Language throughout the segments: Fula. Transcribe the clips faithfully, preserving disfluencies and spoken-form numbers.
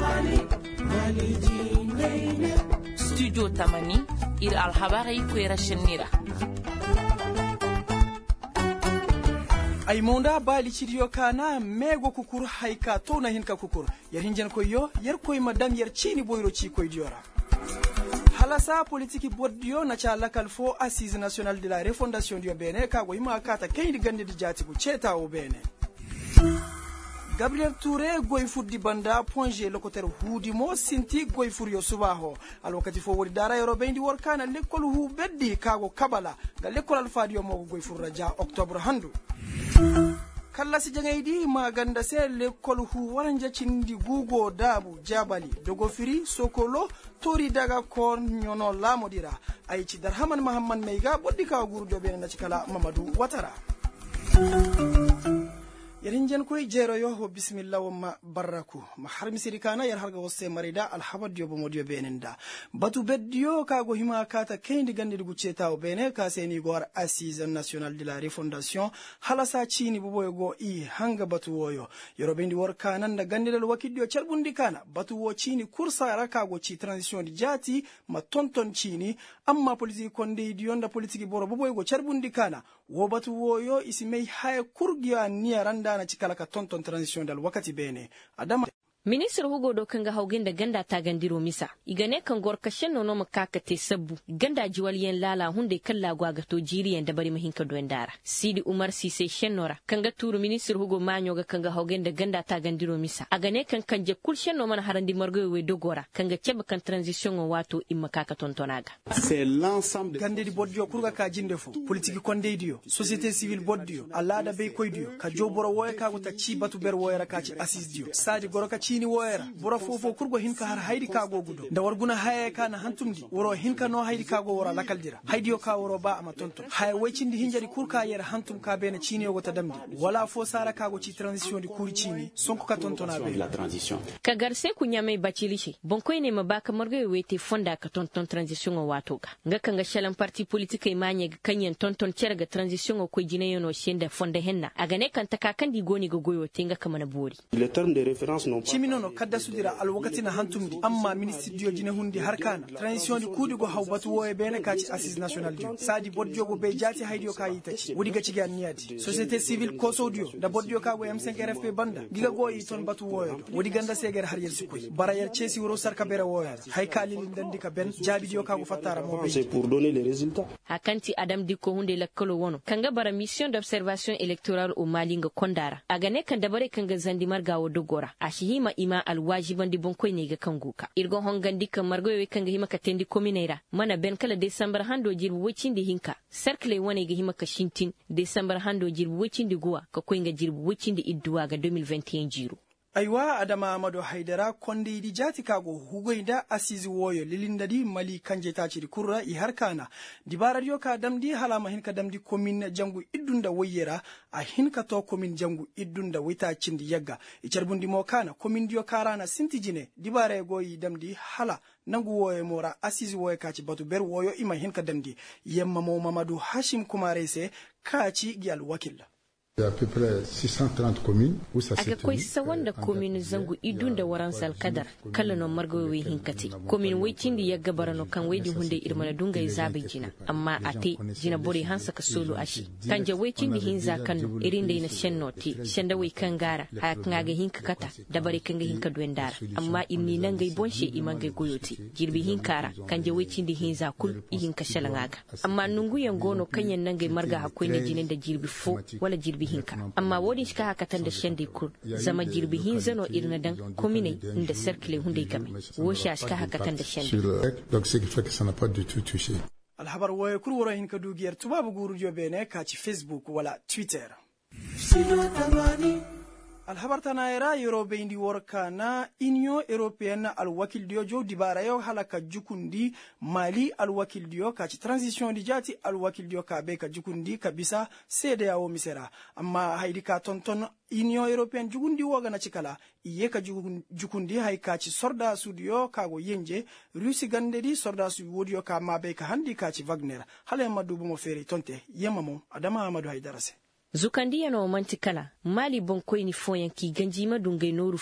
studio tamani ir alhabari kwera shenira ay monda bali cidiyo kana mego kukur hayka to na hinka kukur yar hinjen ko yo yar koy madam yar cini boyro ci koy diora halasa politique boddio na cha lakal fo assise nationale de la refondation du Bénin ka go yima kata kaydi gande di jati ko ceta o Bénin Gabriel Touré goy fuddi banda ponje lokoter hudi mo sinti goy furyo subaho alwakati fo wori dara yoro bendi workana lekkol hu beddi kago kabala ga lekkol alfadio mo goy furraja octobre handu kala si jangaydi maganda se lekkol hu waranja cindi gugo dabu jabali dogo firi sokolo tori daga kon nyono lamodira ay ci darhaman mahamman meyga boddi ka gurdo be na ci kala Mamadou Watara yarin jan koy jero yo ho bismillah wa baraku ma harmi sirikana yar harga wosse marida alhabad yo bomodio benenda batu beddio kago hima kata kendi gande dugu ceta o bene ka seni gor assise nationale de la refondation halasa chini buboy go i hanga batu woyo yoro bendi wor kananda gande dal wakiddio cerbundi kana batu wo chini kursa raka go ci transition di jati ma tonton chini amma politique konde di yonda politique boro buboy go cerbundi kana wo batu woyo isimei hay kurgiya niya randa na cikala ka tonton transition dal wakati bene adama Minister Hugo do kanga haugin da ganda ta gandiro misa igane kan gor kashen no no makaka te sabbu ganda jiwaliyen lala hunde kalla gwa ga to jiriyen da bari mahinka do ndara Sidi Umar Sise shenora kanga turu Minister Hugo manyo ga kanga haugin da ganda ta gandiro misa agane kan kan je kul shenno man harandi margo we dogora kanga ceba kan transition wato imma kaka tontonaga c'est l'ensemble gande di bodjo kurga ka jinde fo politique konde dio société civile boddio alada be koydio ka joboro woy ka go ta ci batu ber woyra ka ci assise dio sadi goro ka chini woyra bora fofo kurgo hinka har haydi kago gudo da warguna haye kana hantumdi woro hinka no haydi kago wora lakaldira haydi o ka woro ba ama tonton hay waycindi hinjari kurka yera hantum ka bena chini o gota damdi wala fo sara kago ci transition di kuri chini sonko ka tontona be la transition ka garse ku nyame bacilishi bonkoy ne mabaka margo wete fonda ka tonton transition o wato ka nga kanga shalan parti politique e manye ga kanyen tonton cerga transition o ko jine yono shenda fonda henna aga ne kan takakandi goni go goyo tinga kamana bori le terme de référence non chimino no kadda sudira al wakati na hantumdi amma ministre dio jine hundi harkana transition di kudi go hawbatu woye bene kaci assise national dio sadi bodjo go be jati haydio kayita ci wudi gaci gan niati société civile ko sodio da bodjo ka go M cinq R F P banda giga go yi ton batu woye wudi ganda seger har yel sikoy barayel cesi woro sarka bere woye hay kali ndandi ka ben jabi dio ka go fatara mo be c'est pour donner les résultats hakanti adam diko hunde lakkalo wono kanga bara mission d'observation électorale au Mali nga kondara agane kan dabare kanga zandi marga wo dogora ashihima ima alwajiban di bonkoy ne ga kanguka irgo hongandi kan margo we kanga hima katendi kominera mana ben kala december hando jirbu wicindi hinka cercle wone ga hima ka shintin december hando jirbu wicindi guwa ka koynga jirbu wicindi idduwa ga deux mille vingt et un jiru aywa adama amado haidara konde di jati kago hugoida asizi woyo lilindadi mali kanje ta ciri kurra i harkana dibara dio ka damdi halama hinka damdi commune jangu iddunda woyera a hinka to commune jangu iddunda wita cindi yagga i cerbundi mo kana commune dio karana sintijine dibara goyi damdi hala nangu woyo mora asizi woyo kaci batu ber woyo ima hinka damdi yemma mo Mamadou Hashim Kumarese kaci gyal wakilla Il y a à peu près six cent trente communes où ça s'est tenu. Aga koy sawanda commune zangu idunda waran sal kadar kala no margo we hinkati commune we cindi yagga barano kan we di hunde irmana dunga izabe jina amma ate jina bori hansa ka solo ashi kanja we cindi hinza kanu irinde ina shennoti shenda we kangara ha kanga hinka kata dabari kanga hinka duendara amma inni nangai bonshe imangai goyoti jirbi hinkara kanja we cindi hinza kul i hinka shalangaga amma nungu yangono kanyan nangai marga hakoy ne jinin da jirbi fo wala jirbi hinka amma wodi shika hakatan da shende kur zama jirbi hinzano irna dan komine inda cercle hunde game wo sha shika hakatan da shende donc c'est qu'il fait que ça n'a pas du tout touché alhabar woy kur woro hinka dugiyar tubabu guru jobene ka ci Facebook wala Twitter alhabar tanaira Europe indi worka na Union Européenne alwakil dio jo dibara yo halaka jukundi Mali alwakil dio ka ci transition di jati alwakil dio ka be ka jukundi kabisa sede yawo misera amma haidi ka tonton Union Européenne jukundi woga na cikala iye ka jukundi hay ka ci sorda studio ka go yenje Rusi gandedi sorda su wodio ka mabe ka handi ka ci Wagner hale madubu mo feri tonte yemamo Adama Amadou Haidarase Zukandiya no mantikala Mali bonkoy ni foyen ki ganjima dungay noru foyen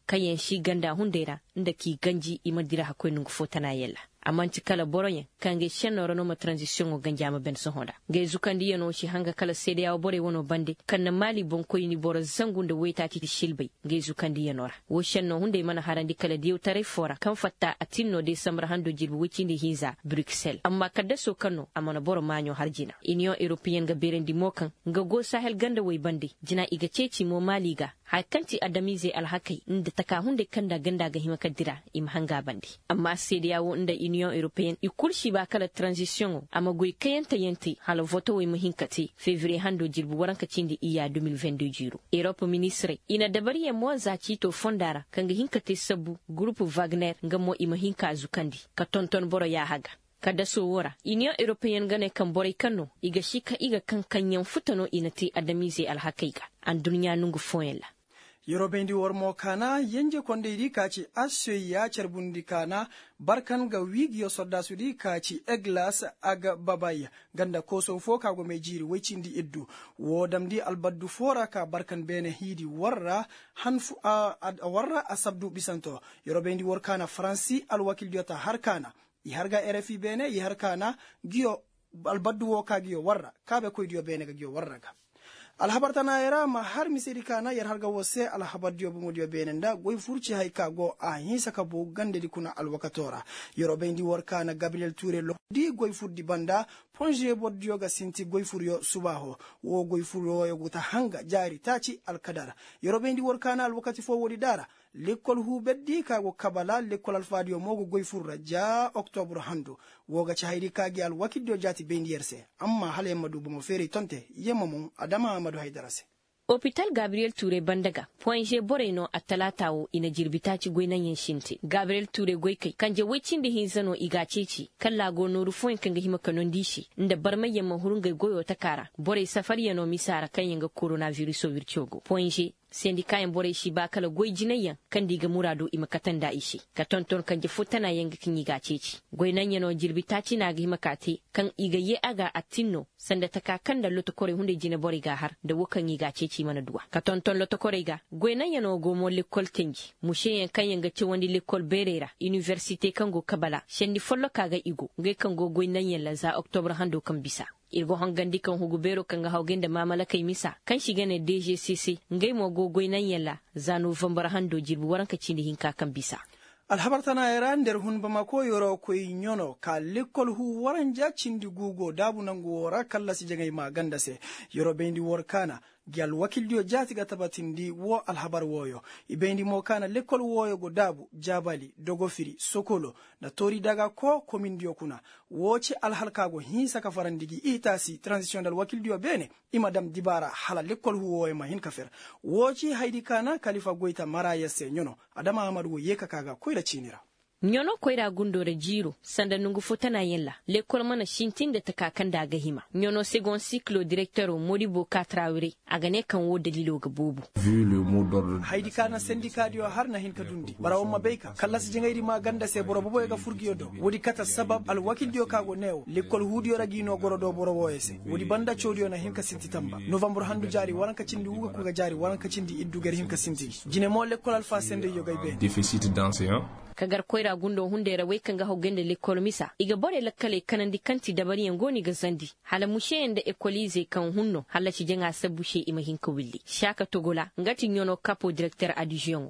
kayen shi ganda hundera inda ki ganji imadira hakoi nungu fotana yella amanci kala boroyen kange shenno rono ma transition o ganjama ben so honda ge zukandi yano shi hanga kala sede ya bore wono bande kanna mali bon ko ni boro zangunde weta ti shilbay ge zukandi yanora wo shenno hunde mana harandi kala diw tare fora kan fatta atinno de samra hando jirbu wicindi hiza Bruxelles amma kadda so kano amana boro manyo harjina union european ga berendi mokan ga go sahel ganda way bande jina iga ceci mo mali ga hakanti adamize alhakai inda taka hunde kanda ganda ga hima kadira im hanga bande amma sede yawo inda union européenne ikurshi ba kala transition ama goy kayanta yanti hala voto way muhinkati février hando jirbu waranka cindi iya deux mille vingt-deux jiro europe ministre ina dabari ya mo zaci to fondara kanga hinkati sabu groupe Wagner ngamo imahinka zukandi ka tonton boro ya haga kada so wora union européenne gane kan boray kano iga shika iga kan kanyan futano inati adamize alhakaika an dunya nungu foyela Yorobendi wormo kana yenje kondeidi kaci assoy ya cerbundi kana barkan ga wigyo sodda sudi kaci eglas aga babaya ganda koso fo kago me jiri wecindi iddu wodamdi albaddu fora ka barkan bene hidi warra hanfu a, a warra asabdu bisanto Yorobendi wor kana franci alwakil diota harkana i harga R F I bene i harkana giyo albaddu wo ka giyo warra kabe koydiyo bene ga giyo warra ga alhabartana era ma har misiri kana yar harga wose alhabar dio bumudio benenda goy furci hayka go a hisa ka bo gande di kuna alwakatora yorobendi workana Gabriel Touré lo di goy furdi banda ponje boddio ga sinti goy furyo subaho wo goy furyo yo guta hanga jari taci alkadara yorobendi workana alwakati fo wodi dara lekol hu beddi kago kabala lekol alfadio mogo goy furra ja octobre hando woga ci haydi kagi al wakiddo jati bendi yerse amma hale madu bomo feri tonte yema mum adama amadu haydarase Hopital Gabriel Touré Bandaga point boreno atalatawo ina jirbitaci goinan yenshinti Gabriel Touré goikai kanje wecinde hinzano igaceci kala go no rufoin kanga hima kanon dishi inda barmaye mahurunga goyo takara bore safari yano misara kan yanga coronavirus virchogo point sendika en bore shi ba kala goy jinayan kan diga murado imakatan da ishi ka tonton kan je futana yanga kin yiga ceci goynan yano jirbitaci na ga makate kan igaye aga atinno sanda taka kan da loto kore hunde jina bore ga har da wukan yiga ceci mana duwa ka tonton loto kore ga goynan yano go mo lekol tengi mushe yan kan yanga ci wandi lekol berera université kango kabala shendi follo kaga igo ngai kango goynan yan la za octobre hando kan bisa irgo hangandi kan hugubero kan ga haugenda mamala kai misa kan shiga ne D G C C ngai mo gogoy nan yalla za November hando jirbu waranka cindi hinka kan bisa alhabartana era nder hun bama ko yoro ko nyono ka lekol hu waranja cindi gugo dabu nango wora kala si jengay ma ganda se yoro bendi workana gyal wakildio jati ga tabatindi wo alhabar woyo ibendi mo kana lekol woyo go dabu jabali dogofiri sokolo na tori daga ko komindio kuna woci alhalkago hinsa ka farandigi itasi transition dal wakildio bene imadam dibara hala lekol woyo ma hin kafer woci haidi kana khalifa goita maraya se nyono adama amadu yeka kaga koira chinira nyono koira gundore jiro sanda nungu fotana yella lekol mana shintin da takakan da ga hima nyono second cycle directeur Modibo Katraure agane kan wo dalilo ga bubu vu le mot d'ordre haidi kana syndicat dio har na hin ka dundi barawo mabeka kallas jingairi ma ganda se boro bobo ga furgiyo do wodi kata sabab al wakil dio kago newo lekol hudio ragino gorodo boro woyese wodi banda chodio na hin ka sinti tamba november handu jari waranka cindi wuga ko ga jari waranka cindi iddu gar hin ka sinti jine mo lekol alfa sende yo gay be déficit d'enseignants kagar koira gundo hundera wai kanga hogende lekol misa iga bore lakkale kanandi kanti dabari ngoni ga zandi hala mushe enda ekolize kan hunno hala ci jenga sabushe imahin ko willi shaka togola ngati nyono capo directeur adjoint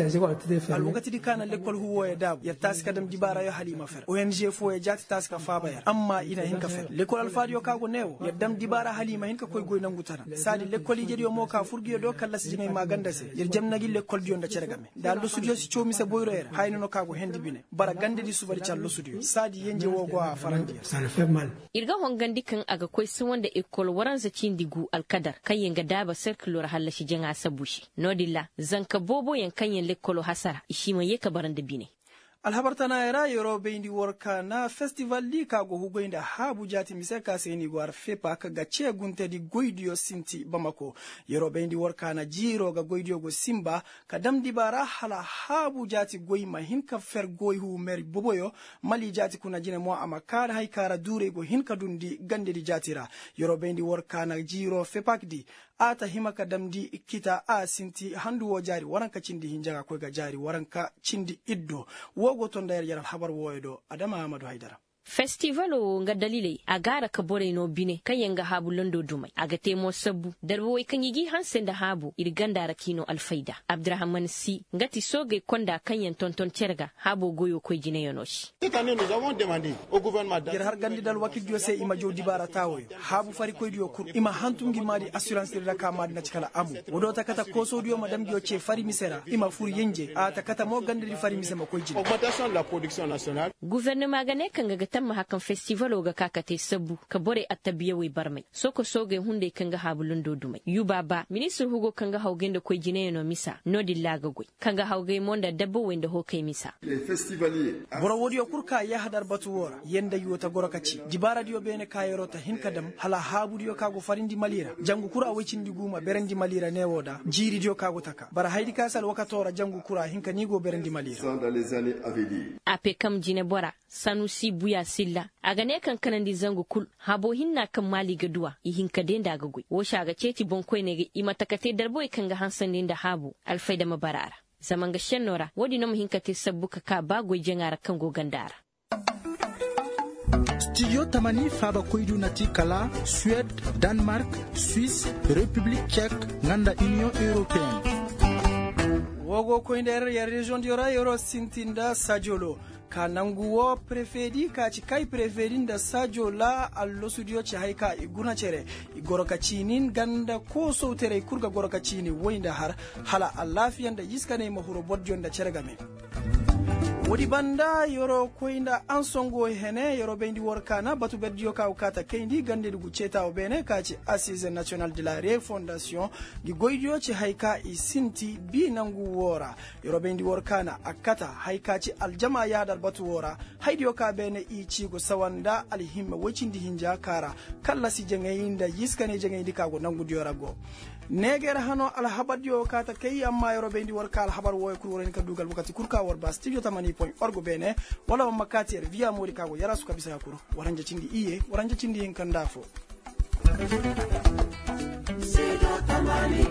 al wagati di kana lekol huwo ya dab ya taska dam dibara ya halima fer O N G fo ya jati taska faba ya amma ina hinka fer lekol alfadio kago newo ya dam dibara halima hinka koy goy nangutana sadi lekol jedi yo moka furgiyo do kala si jengay maganda se yer jamnagi lekol dio nda ceregame dal do studio si chomi se boyro er hayno kago hendi bine bara gande di subari callo studio sadi yenje wogo a farandi ça le fait mal irga hongandi kan aga koy sun wanda ekol waranza cindigu alkadar kayen ga daba circle halla shi jenga sabushi nodilla zanka bobo yan kanyen lekolo hasara ishima yeka baranda bine alhabartana era yoro beindi worka na festival li ka go hugoinda habu jati mise ka seni gwar fepa ka gace gunte di goidio sinti bamako yoro beindi worka na jiro ga goidio go simba ka damdi bara hala habu jati goi mahin ka fer goi hu meri boboyo mali jati kuna jine mo amakara hay kara dure go hin ka dundi gande di jatira yoro beindi worka na jiro fepak di ata himaka damdi kita a sinti handu wo jari waranka cindi hinjaga ko ga jari waranka cindi iddo wogo to ndayar yaral habar woydo adama Amadou Haidara. Festivalo nga dalile agara ka bore no bine kayanga habu londo dumai aga temo sabu darbo way kanyigi hansen da habu irganda rakino alfaida Abdurrahman Si ngati soge konda kanyen tonton cerga habu goyo koy jine yonoshi. Cette année nous avons demandé au gouvernement de har gandi dal wakil dio se ima jodi bara tawoyo habu fari koy dio kur ima hantungi madi assurance de ka madi na cikala amu wodo takata koso dio madam dio ce fari misera ima fur yenje a takata mo gandi di fari misema koy jine. Augmentation de la production nationale. Gouvernement gane kanga tamma hakan festival ga kakate sabu ka bore attabiya we barmai soko soge hunde kanga habulun dodumai yubaba minister hugo kanga haugende ko jine no misa no dillaga goy kanga hauge monda dabbo wende ho kai misa les festivaliers boro wodi kurka ya hadar batu wora yenda yota gorokaci dibara dio bene kayero ta hinkadam hala habu dio kago farindi malira jangu kura wicindi guma berendi malira ne woda jiri dio kago taka bara haydi kasal wakatora jangu kura hinka nigo berendi malira dans les années à venir ape kam jine bora Sanusi buya silla aga ne kan kanan di zango kul habo hinna kan mali gaduwa ihin ka denda ga gui wo shaga ceci bonkoi ne ga imatakate darbo kan ga hansan din da habu alfaida mabarara zaman ga shennora wodi no muhin ka te sabbuka ka ba goi jengara kan go gandara Studio Tamani faba koidu nati kala Suède, Danemark, Suisse, République tchèque, nganda Union européenne. Wogo koinder ya region diora yoro sintinda sajolo. Kananguwo prefedi ka ci kai prefedin da sajo la allo studio ci haika iguna cere igoroka cinin ganda ko sautere kurga goroka cini woinda har hala allafiyan da yiskane mahuro bodjon da cere game wodi banda yoro koinda ansongo hene yoro bendi workana batu beddio ka ukata kendi gande dugu cheta obene kaci assise national de la refondation gi goidio ci haika isinti bi nangu wora yoro bendi workana akata haika ci aljama yadar batu wora haidio ka bene i ci go sawanda alhimma wocindi hinja kara kala si jengayinda yiskane jengayindi ka go nangu diorago neger hano alhabadio kata kay amma yoro bendi worka alhabar woy kurworen ka dugal bukati kurka war ba studio tamani point org bene wala makati er via mori kago yara su kabisa yakuro waranja cindi iye waranja cindi en kandafo studio tamani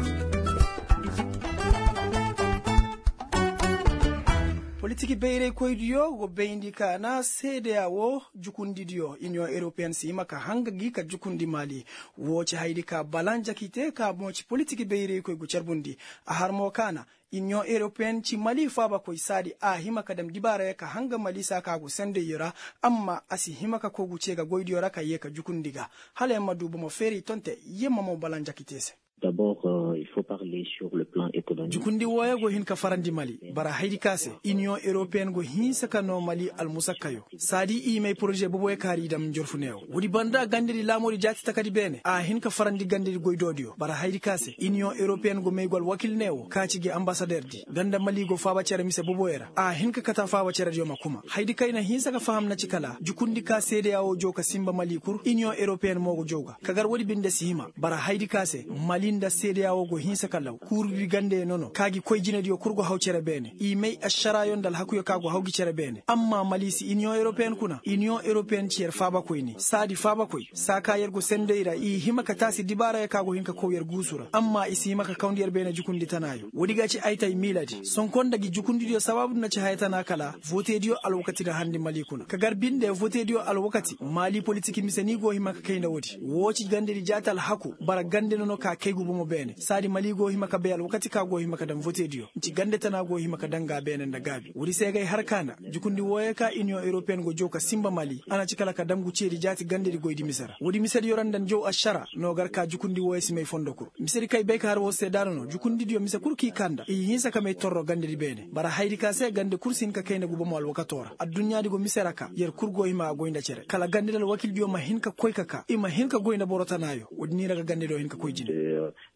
politiki beyre koydiyo go beyndi kana sedeawo jukundidiyo union européenne si maka hanga gi ka jukundi mali woci haydi ka balanja kite ka moci politiki beyre koy go cerbundi a harmo kana union européenne ci mali faba koy sadi a himaka dam dibara ka hanga mali saka go sende yira amma asi himaka ko go cega goydiyo raka yeka jukundiga hala madubo mo feri tonte yemma mo balanja kitese. D'abord, euh, il faut parler sur le plan économique. Jukundi woya go hin ka farandi mali bara haydi kase union européenne go hin saka no mali al musakayo sadi i may projet bobo e kari dam jorfuneo wodi banda gandiri lamori jati takadi bene a hin ka farandi gandiri goydodio bara haydi kase union européenne go meygol wakil newo kaci ge ambassadeur di ganda mali go faba cere mise bobo era a hin ka kata faba cere dio makuma haydi kayna hin saka faham na cikala jukundi ka sede yawo joka simba mali kur union européenne mogo joga kagar wodi binde sihima bara haydi kase mali da sede yawo go hinsa kalaw kurbi gande nono kagi koy jine dio kurgo hawcere bene i may ashara yondal hakuyo kago hawgi cere bene amma malisi union européenne kuna union européenne cier faba koy ni sadi faba koy saka yergo sendeira i himaka tasi dibara e kago hinka ko yer gusura amma isi himaka kawndiyer bene jukundi tanayo wodi gaci aytay miladi son kondagi jukundi dio sababu na ci haytana kala vote dio alwakati da handi mali kuna kagar binde vote dio alwakati mali politique misani go himaka kayna wodi woci gande di jatal haku bara gande nono ka kaygu mo bene sadi mali go himaka be al wakati ka go himaka dan vote dio ci gande tana go himaka danga bene da gabi wuri sai gai har kana jukundi woye ka union européenne go joka simba mali ana ci kala ka dangu cedi jati gande di goydi misara wuri misari yorandan jow ashara no gar ka jukundi woye simay fondo kur misari kay be ka har wo se dano jukundi dio misa kurki kanda e hinsa ka may torro gande di bene bara haydi ka se gande kursin ka kayna gubo mo al wakatora addunya di go misara ka yer kurgo hima goynda cere kala gande dal wakil dio ma hinka koy kaka ima hinka goynda borotanayo wodi ni raga gande do hinka koy jine